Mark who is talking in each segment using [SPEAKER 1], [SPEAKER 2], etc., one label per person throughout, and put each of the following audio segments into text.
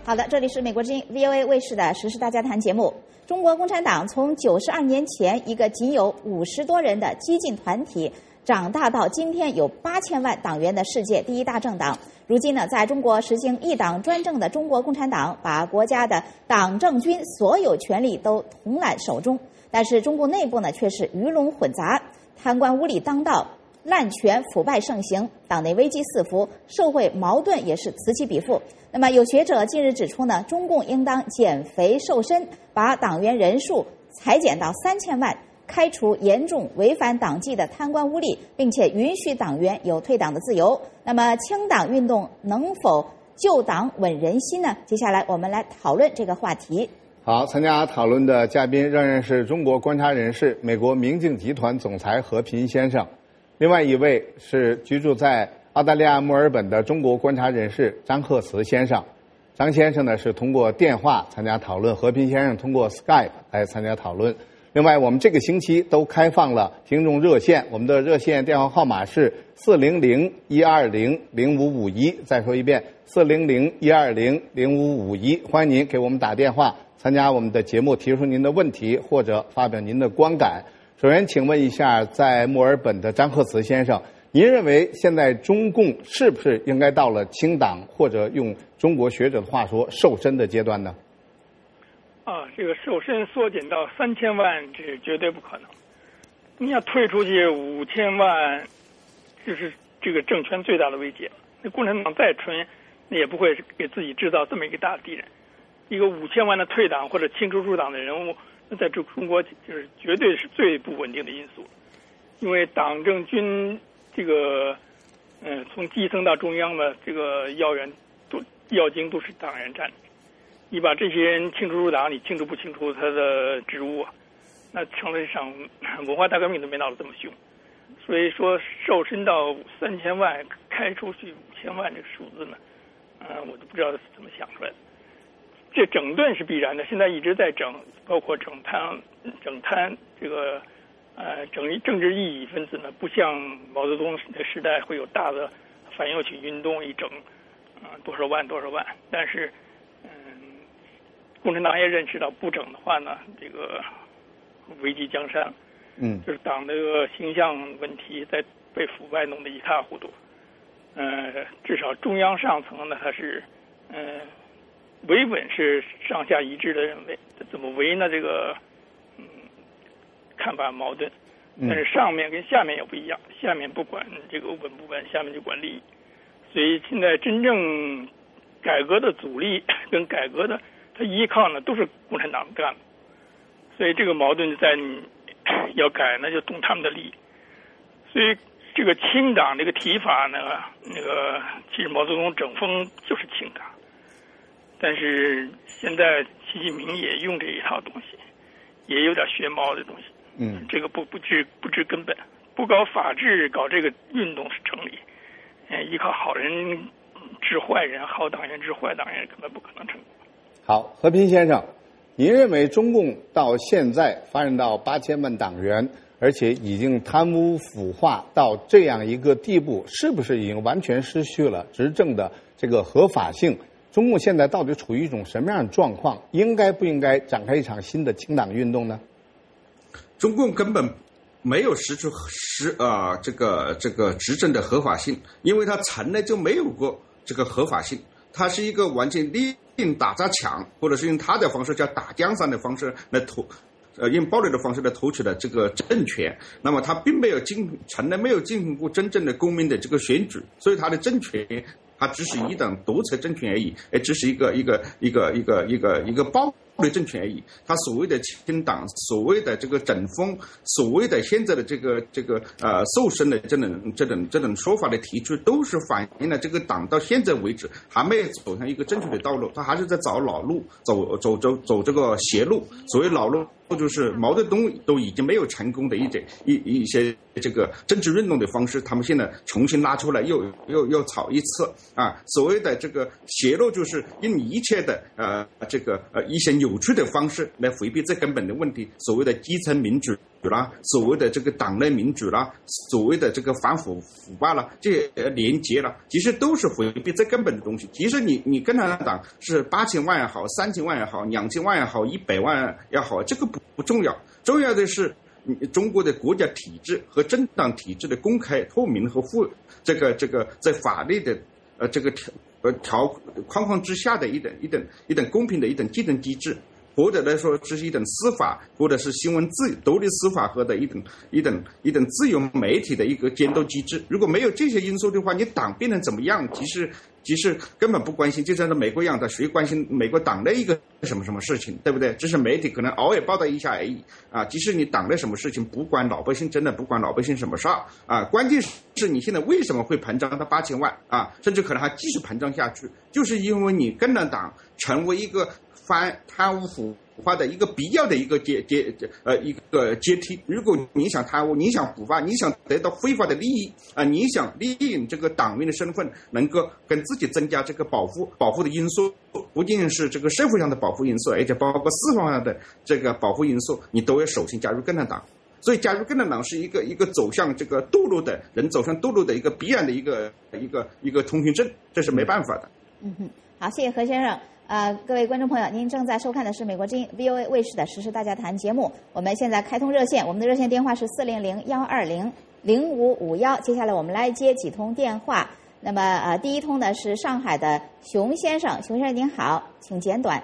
[SPEAKER 1] 好的，这里是美国之音 VOA 卫视的时事大家谈节目。中国共产党从92年前一个仅有50多人的激进团体，长大到今天有8000万党员的世界第一大政党。如今呢，在中国实行一党专政的中国共产党，把国家的党政军所有权力都统揽手中。但是中共内部呢，却是鱼龙混杂，贪官污吏当道，滥权腐败盛行，党内危机四伏，社会矛盾也是此起彼伏。那么有学者近日指出呢，中共应当减肥瘦身，把党员人数裁减到3000万，开除严重违反党纪的贪官污吏，并且允许党员有退党的自由。那么清党运动能否救党稳人心呢？接下来我们来讨论这个话题。
[SPEAKER 2] 好，参加讨论的嘉宾仍然是中国观察人士、美国明镜集团总裁何平先生，另外一位是居住在澳大利亚墨尔本的中国观察人士张鹤慈先生。张先生呢是通过电话参加讨论，何平先生通过 Skype 来参加讨论。另外，我们这个星期都开放了听众热线，我们的热线电话号码是400-120-0551。再说一遍，400-120-0551。欢迎您给我们打电话，参加我们的节目，提出您的问题或者发表您的观感。首先，请问一下，在墨尔本的张鹤慈先生，您认为现在中共是不是应该到了清党，或者用中国学者的话说瘦身的阶段呢？
[SPEAKER 3] 这个瘦身缩减到3000万，这是绝对不可能。你要退出去5000万，就是这个政权最大的威胁。那共产党再蠢，那也不会给自己制造这么一个大敌人。一个5000万的退党或者清除入党的人物，那在中国就是绝对是最不稳定的因素。因为党政军这个，从基层到中央的这个要经都是党员占的。你把这些人清除入党，你清除不清除他的职务啊？那成了一场文化大革命都没闹得这么凶。所以说，瘦身到3000万，开出去5000万这个数字呢，我都不知道怎么想出来的。这整顿是必然的，现在一直在整，包括整贪这个政治异议分子呢，不像毛泽东的时代会有大的反右倾运动一整多少万，但是共产党也认识到不整的话呢，这个危机江山，就是党的形象问题在被腐败弄得一塌糊涂。至少中央上层呢，它是维稳是上下一致的认为，怎么维呢？这个看法矛盾，但是上面跟下面也不一样，下面不管这个稳不稳，下面就管利益。所以现在真正改革的阻力跟改革的它依靠呢，都是共产党干的。所以这个矛盾在你要改，那就动他们的利益。所以这个清党这个提法呢，其实毛泽东整风就是清党，但是现在习近平也用这一套东西，也有点学毛的东西。这个不治根本，不搞法治，搞这个运动是成立。依靠好人治坏人，好党员治坏党员，根本不可能成功。
[SPEAKER 2] 好，何平先生，您认为中共到现在发展到8000万党员，而且已经贪污腐化到这样一个地步，是不是已经完全失去了执政的这个合法性？中共现在到底处于一种什么样的状况？应该不应该展开一场新的清党运动呢？
[SPEAKER 4] 中共根本没有失去这个执政的合法性，因为它从来就没有过这个合法性，它是一个完全用打砸抢，或者是用他的方式叫打江山的方式来用暴力的方式来夺取的这个政权。那么他并没有从来没有进行过真正的公民的这个选举，所以他的政权它只是一党独裁政权而已，只是一个暴力政权而已。他所谓的清党，所谓的这个整风，所谓的现在的这个瘦身的这种说法的提出，都是反映了这个党到现在为止还没有走向一个正确的道路，他还是在找老路，走这个邪路。所谓老路，就是毛泽东都已经没有成功的一些这个政治运动的方式，他们现在重新拉出来又炒一次啊。所谓的这个邪路，就是用一切的一些有有趣的方式来回避最根本的问题，所谓的基层民主啦，所谓的这个党内民主啦，所谓的这个反腐败啦，这些连结啦，其实都是回避最根本的东西。其实你共产党是8000万也好，3000万也好，2000万也好，100万也好，这个不重要，重要的是中国的国家体制和政党体制的公开透明和这个在法律的这个框框之下的一等公平的一等既定机制，或者来说这是一等司法，或者是新闻独立司法和的一等自由媒体的一个监督机制。如果没有这些因素的话，你党变成怎么样，其实根本不关心，就像美国一样的，谁关心美国党的一个什么事情，对不对？只是媒体可能偶尔报道一下而已啊。即使你党的什么事情不关老百姓，真的不关老百姓什么事啊。关键是你现在为什么会膨胀到8000万啊，甚至可能还继续膨胀下去，就是因为你共产党成为一个贪污腐化的一个必要的一个阶梯。如果你想贪污，你想腐化，你想得到非法的利益啊，你想利用这个党员的身份能够跟自己增加这个保护的因素，不仅是这个社会上的保护因素，而且包括司法上的这个保护因素，你都要首先加入共产党。所以加入共产党是一个走向这个堕落的人走向堕落的一个必然的一个通行证，这是没办法的。
[SPEAKER 1] 好，谢谢何先生。各位观众朋友，您正在收看的是美国之音 VOA 卫视的时事大家谈节目。我们现在开通热线，我们的热线电话是400-120-0551。接下来我们来接几通电话。那么第一通呢是上海的熊先生，熊先生您好，请简短。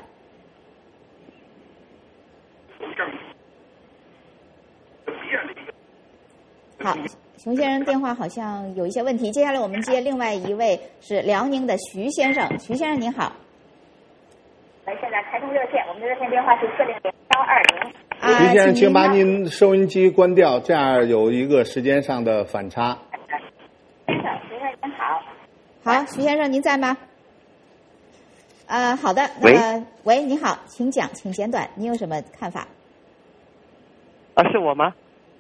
[SPEAKER 1] 好，熊先生电话好像有一些问题。接下来我们接另外一位是辽宁的徐先生，徐先生您好。
[SPEAKER 5] 我们现在开通热线，我们的热线电话是400-120。
[SPEAKER 2] 徐先生，请把您收音机关掉，这样有一个时间上的反差。
[SPEAKER 5] 徐先生您好。
[SPEAKER 1] 好，徐先生您在吗？好的。喂，你好，请讲，请简短，您有什么看法？
[SPEAKER 6] 是我吗？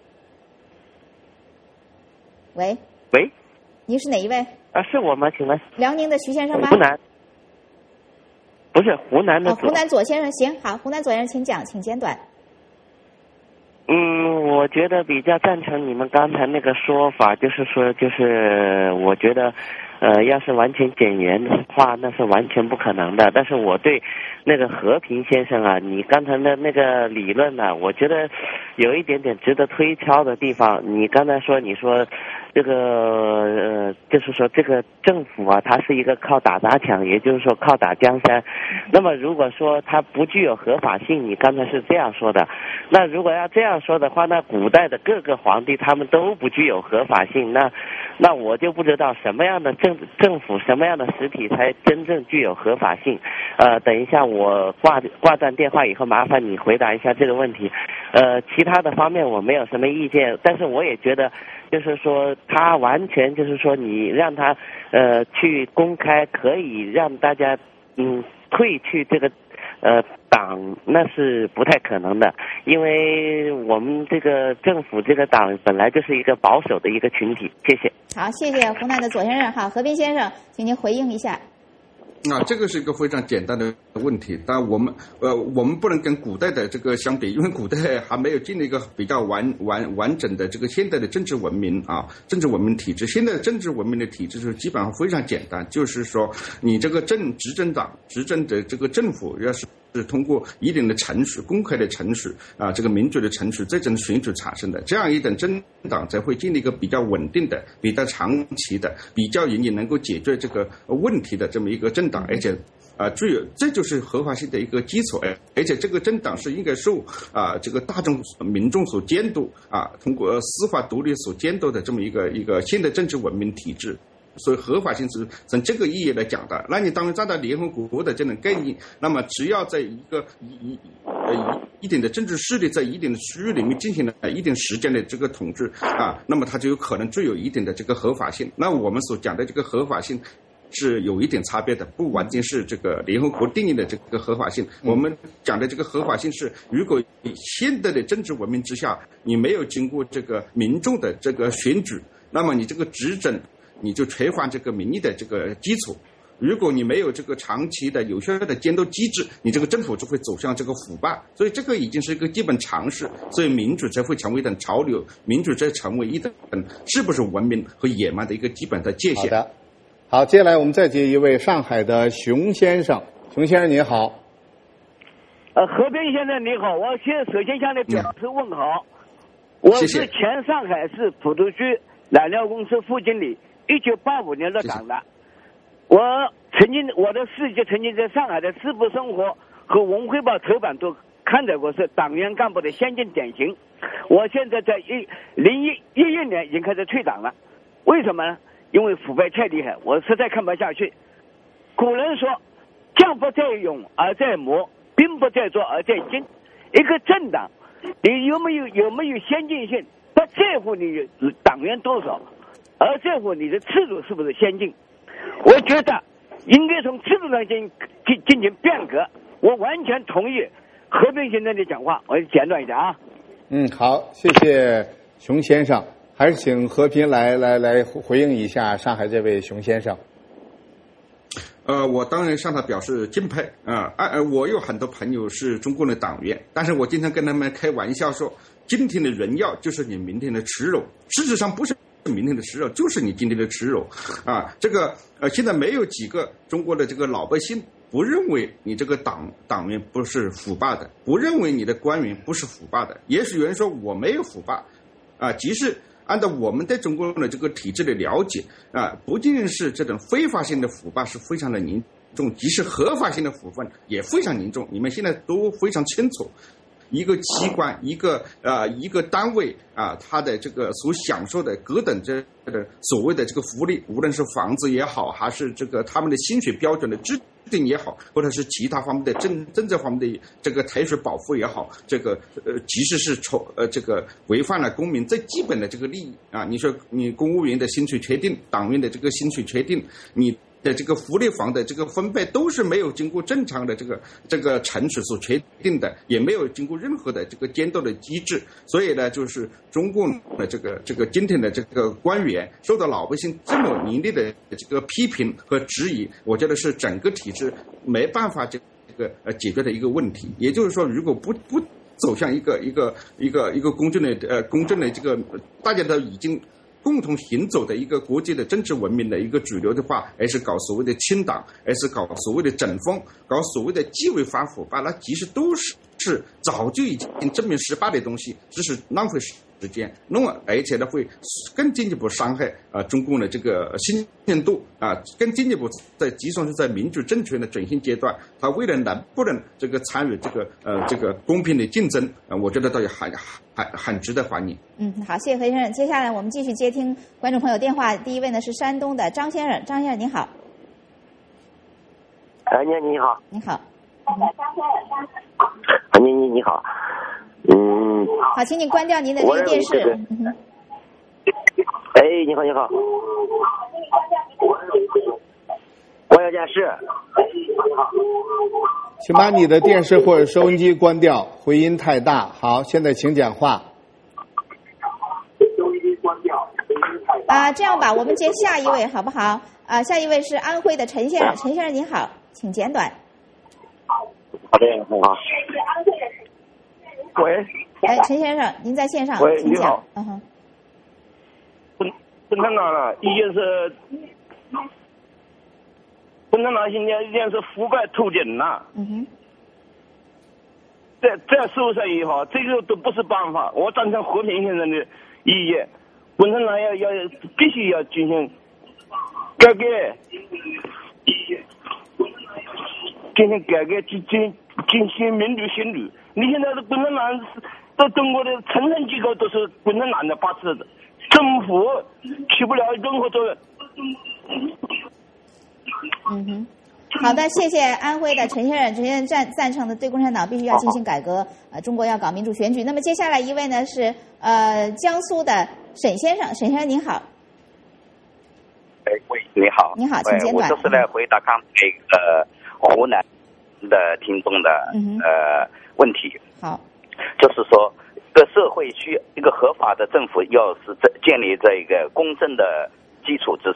[SPEAKER 1] 喂，您是哪一位？
[SPEAKER 6] 是我吗？请问。
[SPEAKER 1] 辽宁的徐先生吗？
[SPEAKER 6] 湖南。不是湖南的。
[SPEAKER 1] 湖南左先生，行，好，湖南左先生，请讲，请简短。
[SPEAKER 6] 我觉得比较赞成你们刚才那个说法，就是我觉得，要是完全减员的话，那是完全不可能的。但是我对那个和平先生啊，你刚才的那个理论呢，我觉得有一点点值得推敲的地方。你刚才说，你说这个就是说这个政府啊，它是一个靠打砸抢，也就是说靠打江山。那么如果说它不具有合法性，你刚才是这样说的，那如果要这样说的话，那古代的各个皇帝他们都不具有合法性，那我就不知道什么样的政府什么样的实体才真正具有合法性。等一下我挂断电话以后，麻烦你回答一下这个问题。其他的方面我没有什么意见，但是我也觉得就是说他完全就是说你让他去公开，可以让大家退去这个党，那是不太可能的，因为我们这个政府这个党本来就是一个保守的一个群体。谢谢。
[SPEAKER 1] 好，谢谢湖南的左先生。好，和平先生，请您回应一下。
[SPEAKER 4] 这个是一个非常简单的问题，但我们不能跟古代的这个相比，因为古代还没有建立一个比较完整的这个现代的政治文明啊，政治文明体制。现在的政治文明的体制是基本上非常简单，就是说你这个执政党执政的这个政府要是通过一定的程序，公开的程序啊，这个民主的程序，这种选举产生的，这样一等政党才会建立一个比较稳定的、比较长期的、比较容易能够解决这个问题的这么一个政党，而且这就是合法性的一个基础，而且这个政党是应该受这个大众民众所监督啊，通过司法独立所监督的这么一个现代政治文明体制。所以合法性是从这个意义来讲的。那你当然站在联合国的这种概念，那么只要在一个一定的政治势力在一定的区域里面进行了一定时间的这个统治啊，那么它就有可能具有一定的这个合法性。那我们所讲的这个合法性是有一点差别的，不完全是这个联合国定义的这个合法性。我们讲的这个合法性是，如果现代的政治文明之下，你没有经过这个民众的这个选举，那么你这个执政你就缺乏这个民意的这个基础，那么你这个执政你就缺乏这个民意的这个基础，所以合法性是从这个意义来讲的。那你当然站在联合国的这种概念，那么只要在一个一定的政治势力在一定时间的这个统治啊，那么它就有可能具有一定的这个合法性。那我们所讲的这个合法性是如果你没有这个长期的有效的监督机制，你这个政府就会走向这个腐败。所以这个已经是一个基本常识。所以民主才会成为一种潮流，民主才成为一种是不是文明和野蛮的一个基本的界限。
[SPEAKER 2] 好的，好，接下来我们再接一位上海的熊先生。熊先生你好。
[SPEAKER 7] 和平先生你好，我首先向你表示问好。我是前上海市普陀区染料公司副经理，1985年入党的。我的事迹曾经在上海的《市部生活》和《文汇报》头版都刊载过，是党员干部的先进典型。我现在在2011年已经开始退党了，为什么呢？因为腐败太厉害，我实在看不下去。古人说，将不在勇而在谋，兵不在拙而在精。一个政党，你有没有先进性，不在乎你党员多少，而在乎你的制度是不是先进。我觉得应该从制度上进行变革。我完全同意和平先生的讲话，我简短一点啊。
[SPEAKER 2] 好，谢谢熊先生，还是请和平来回应一下上海这位熊先生。
[SPEAKER 4] 我当然向他表示敬佩我有很多朋友是中共的党员，但是我经常跟他们开玩笑说，今天的荣耀就是你明天的耻辱。事实上不是明天的耻辱，就是你今天的耻辱这个现在没有几个中国的这个老百姓不认为你这个党员不是腐败的，不认为你的官员不是腐败的。也许有人说我没有腐败即使按照我们对中国的这个体制的了解不仅是这种非法性的腐败是非常的严重，即使合法性的腐败也非常严重。你们现在都非常清楚，一个机关一个单位他的这个所享受的各等这个所谓的这个福利，无论是房子也好，还是这个他们的薪水标准的制定也好，或者是其他方面的政策方面的这个财税保护也好，这个即使是这个违反了公民最基本的这个利益你说你公务员的薪水确定，党员的这个薪水确定，你的这个福利房的这个分配都是没有经过正常的这个程序所确定的，也没有经过任何的这个监督的机制。所以呢，就是中共的这个今天的这个官员受到老百姓这么严厉的这个批评和质疑，我觉得是整个体制没办法这个解决的一个问题。也就是说，如果不走向一个公正的这个大家都已经共同行走的一个国际的政治文明的一个主流的话，而是搞所谓的清党，而是搞所谓的整风，搞所谓的纪委反腐败，那其实都是早就已经证明失败的东西，只是浪费时间，而且呢会更进一步伤害中共的这个信任度更进一步即算是在民主政权的转型阶段，他为了能不能这个参与这个公平的竞争我觉得倒也很值得欢迎。
[SPEAKER 1] 好，谢谢何先生。接下来我们继续接听观众朋友电话，第一位呢是山东的张先生。张先生您好。
[SPEAKER 6] 你好。
[SPEAKER 1] 你好。
[SPEAKER 6] 你好。
[SPEAKER 1] 好，请你关掉您的那个电视。
[SPEAKER 6] 你好。我有件事。
[SPEAKER 2] 请把你的电视或者收音机关掉，回音太大。好，现在请讲话。
[SPEAKER 6] 收音机关掉，回音太
[SPEAKER 1] 大。这样吧，我们接下一位好不好？下一位是安徽的陈先生。陈先生您好，请简短。
[SPEAKER 6] 好的，你好。喂。
[SPEAKER 1] 陈先生，您在线上，
[SPEAKER 6] 喂，
[SPEAKER 1] 请讲。
[SPEAKER 6] 你好。共产党呢，已经是共产党现在已经是腐败透顶了。再收拾也好，这个都不是办法。我赞成和平先生的意见，共产党必须要进行改革，进行民主行旅。你现在的共产党在中国的层层机构都是共产党的把持的，政府起不了任何作用。
[SPEAKER 1] 好的，谢谢安徽的陈先生。陈先生赞成的对共产党必须要进行改革，中国要搞民主选举。那么接下来一位呢是江苏的沈先生。沈先生您好。
[SPEAKER 8] 喂，你好。
[SPEAKER 1] 你好，请简短。
[SPEAKER 8] 我就是来回答刚才湖南的听众的问题。
[SPEAKER 1] 好。
[SPEAKER 8] 就是说，一个社会一个合法的政府，要是建立在一个公正的基础之上，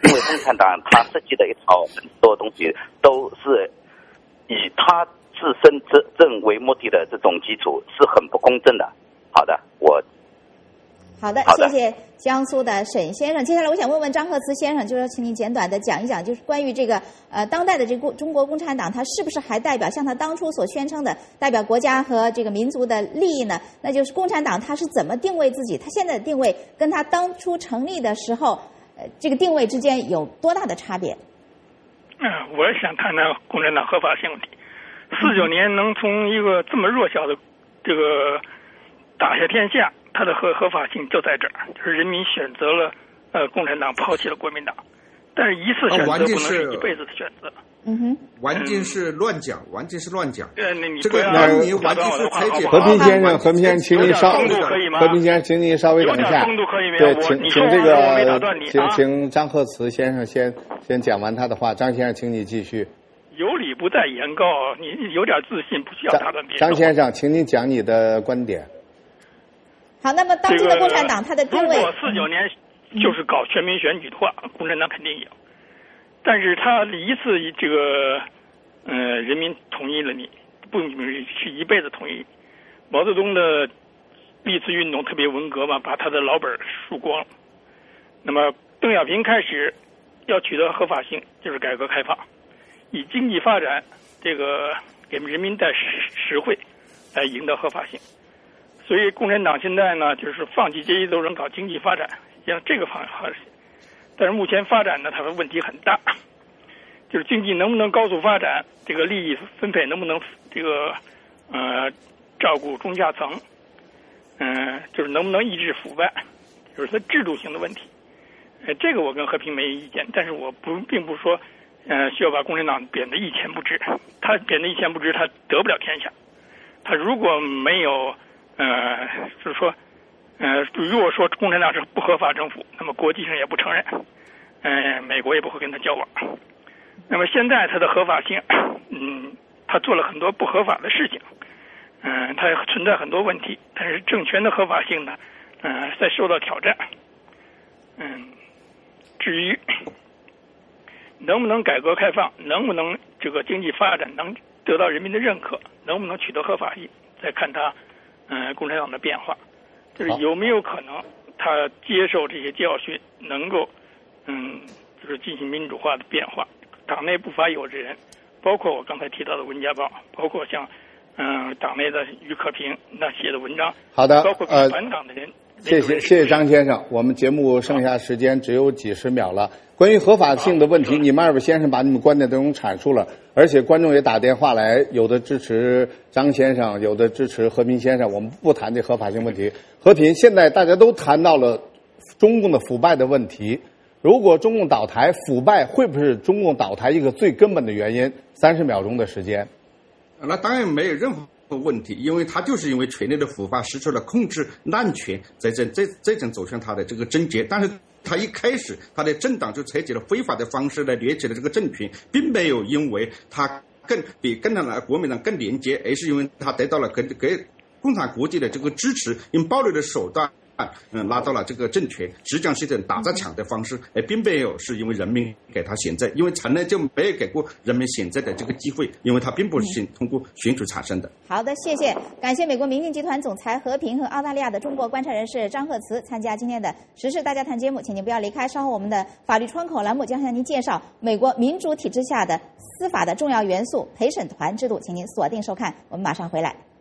[SPEAKER 8] 因为共产党他设计的一套很多东西都是以他自身执政为目的的，这种基础是很不公正的。好的，
[SPEAKER 1] 好的，谢谢江苏的沈先生。接下来我想问问张鹤慈先生，就是请您简短的讲一讲，就是关于这个当代的这个中国共产党，它是不是还代表像他当初所宣称的代表国家和这个民族的利益呢？那就是共产党它是怎么定位自己？它现在的定位跟它当初成立的时候，这个定位之间有多大的差别？
[SPEAKER 3] 我也想谈谈共产党合法性问题。49年能从一个这么弱小的这个打下天下，它的合法性就在这儿，就是人民选择了共产党，抛弃了国民党。但是一次选择不能是一辈子的选择。
[SPEAKER 4] 完全是乱讲，完全是乱讲。
[SPEAKER 3] 这个
[SPEAKER 4] 你完全是拆解。
[SPEAKER 2] 和平先生，请你稍微
[SPEAKER 3] 和
[SPEAKER 2] 平先生，请你稍微等一下。对，请这个请张鹤慈先生先讲完他的话。张先生，请你继续。
[SPEAKER 3] 有理不在言高，你有点自信，不需要打断别人。
[SPEAKER 2] 张先生，请你讲你的观点。
[SPEAKER 1] 好，那么当今的共产党它的定位，
[SPEAKER 3] 如果49年就是搞全民选举的话，共产党肯定赢。但是他一次这个人民同意了你，不是一辈子同意。毛泽东的历次运动特别文革嘛，把他的老本输光了。那么邓小平开始要取得合法性，就是改革开放，以经济发展这个给人民带实惠来赢得合法性。所以共产党现在呢，就是放弃阶级斗争，搞经济发展，向这个方向。但是目前发展呢，它的问题很大，就是经济能不能高速发展，这个利益分配能不能这个照顾中下层，就是能不能抑制腐败，就是它制度性的问题。这个我跟和平没意见，但是我并不说需要把共产党贬得一钱不值。他贬得一钱不值，他得不了天下。他如果没有就是说如果说共产党是不合法政府，那么国际上也不承认，美国也不会跟他交往。那么现在他的合法性，他做了很多不合法的事情，他存在很多问题，但是政权的合法性呢，在受到挑战。至于能不能改革开放，能不能这个经济发展能得到人民的认可，能不能取得合法性，再看他共产党的变化。就是有没有可能他接受这些教训，能够就是进行民主化的变化。党内不乏有志人，包括我刚才提到的文家宝，包括像党内的于可平那写的文章。
[SPEAKER 2] 好的，
[SPEAKER 3] 包括反党的人。
[SPEAKER 2] 谢谢张先生，我们节目剩下时间只有几十秒了。关于合法性的问题，你们二位先生把你们观点都阐述了，而且观众也打电话来，有的支持张先生，有的支持和平先生。我们不谈这合法性问题。和平，现在大家都谈到了中共的腐败的问题。如果中共倒台，腐败会不会是中共倒台一个最根本的原因？30秒钟的时间。
[SPEAKER 4] 那当然没有任何问题，因为他就是因为权力的腐败失去了控制滥权，这种走向他的这个症结。但是他一开始他的政党就采取了非法的方式来掠取了这个政权，并没有因为他比国民党更廉洁，而是因为他得到了给共产国际的这个支持，用暴力的手段拉到了这个政权，实际上是一种打砸抢的方式，并没有是因为人民给他选择，因为从来就没有给过人民选择的这个机会，因为他并不是通过选举产生的。
[SPEAKER 1] 好的，谢谢，感谢美国明镜集团总裁和平和澳大利亚的中国观察人士张鹤慈参加今天的时事大家谈节目，请您不要离开，稍后我们的法律窗口栏目将向您介绍美国民主体制下的司法的重要元素陪审团制度，请您锁定收看，我们马上回来。